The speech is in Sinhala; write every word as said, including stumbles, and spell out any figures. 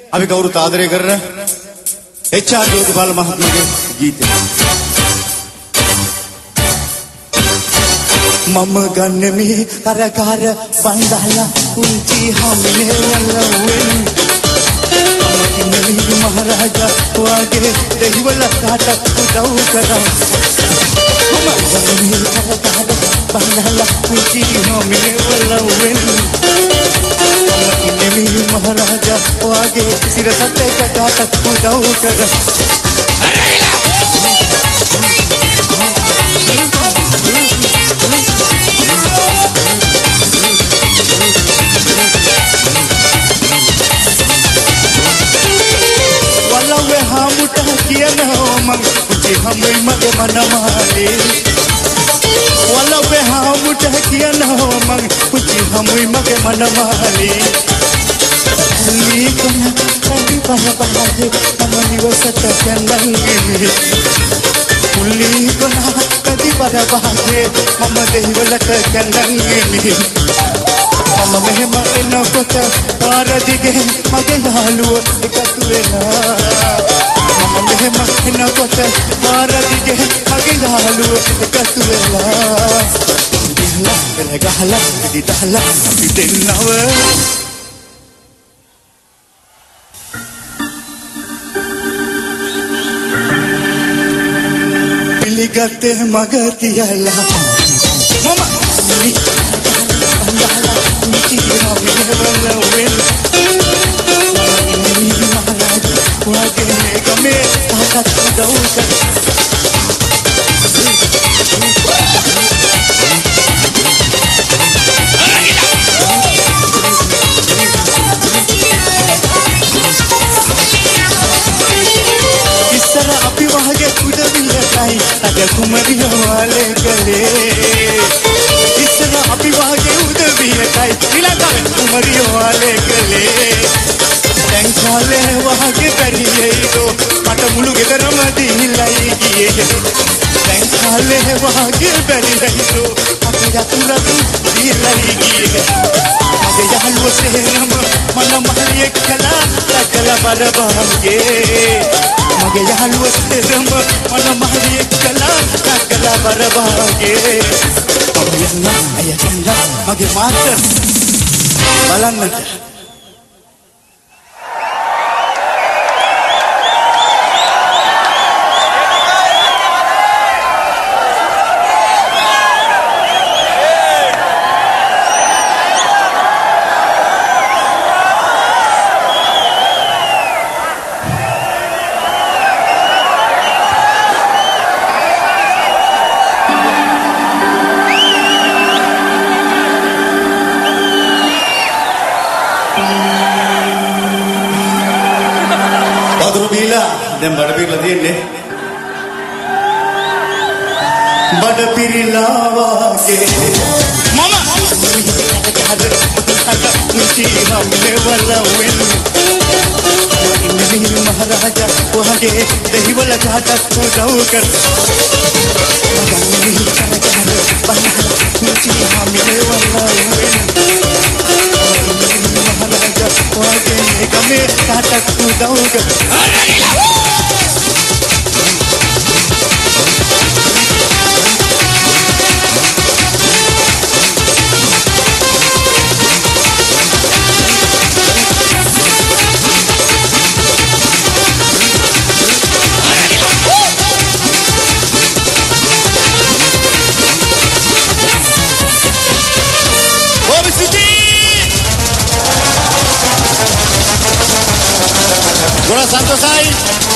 අපි කවුරුත් ආදරය කරන එච් ආර් ජෝතිපාල මහත්මයාගේ ගීතය. මම ගන්න මේ කරකාර බන්දලා කුංචි හැමනේ වලවෙන් මම ඉන්නේ මහරජා වාගේ දෙහිවල කාටක් උදව් කරා. මම ගන්න මේ කරකාර බන්දලා කුංචි හැමනේ වලවෙන් ඉන්නේ මහරජා වාගේ සිරසත් එක කාටක් උදව් කරා. වලවේ හාමුට කියනවා මං පුංචි හැමයි මගේ මනමාලේ. වලවේ හාමුට කියනවා මං පුංචි හැමයි මගේ මනමාලේ. කුලී කොන කඩි පහ පහේ මම නිවසට කැඳන්නේ. කුලී කොන කඩි පහ පහේ මම දෙහිවලට කැඳන්නේ. මම මෙහෙම එනකොට පාර දිගේ මගේ යාළුවෝ එකතු වෙලා. මම මෙහෙම එනකොට පාර දිගේ මගේ යාළුවෝ එකතු වෙලා. දිහලා කර ගහලා දිදහලා අපි දෙන්නව පිළිගත්තේ මග තියලා. මම ඉස්සර අපි වහගේ උඩවිල්ලයි අද කුමරියෝ ආලේ කලේ. ඉස්සර අපි වහගේ උදවියටයි ඊළඟට කුමරියෝ ආලේ කලේ. දැන් කාලේ වහගේ බැරියේදෝ මට මුළු ගෙදරම දීලයි ගියේ. දැන් කාලේ වහගේ බැරියේදෝ මට යතුරු දීලයි ගියේ. මගේ යාළුවෝ සේනම මන මහලියෙක් කළා රැකලා බරබාගේ. මගේ යාළුවෝ සේනම මන මහලියෙක් කළා රැකලා බරබාගේ. යන්න අය යන්න මගේ මාතර බලන්නට. දැන් බඩ පිරලා තියෙන්නේ. බඩ පිරලා වාගේ මම මුචි හැමනේ වලවෙන් ඉන්නේ මහරජා වාගේ දෙහිවල කාටක් උදව් කර. මුචි හැමනේ වලවෙන් මහරජා වාගේ ගමේ කාටක් උදව් කර. Santos aí.